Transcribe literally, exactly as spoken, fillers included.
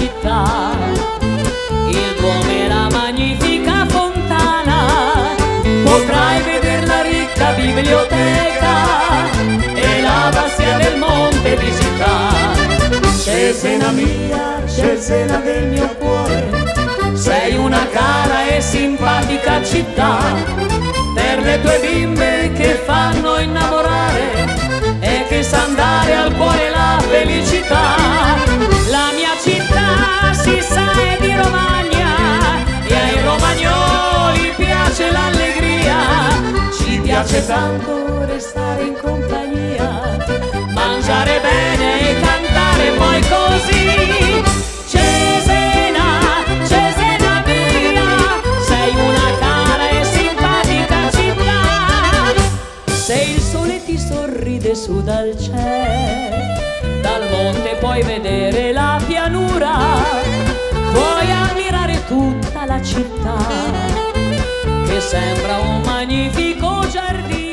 città. Il Duomo è la magnifica fontana, potrai vedere la ricca biblioteca e la bastia del monte visitare. Cesena mia, Cesena del mio cuore, sei una cara e simpatica città, per le tue bimbe che fanno innamorare e che sa dare al cuore la felicità. La mia città si sa è di Romagna e ai romagnoli piace l'allegria, ci piace tanto restare in compagnia, mangiare bene e cantare poi così. Cesena, Cesena mia, sei una cara e simpatica città. Se il sole ti sorride su dal cielo, dal monte puoi vedere la pianura, puoi ammirare tutta la città che sembra un magnifico giardino.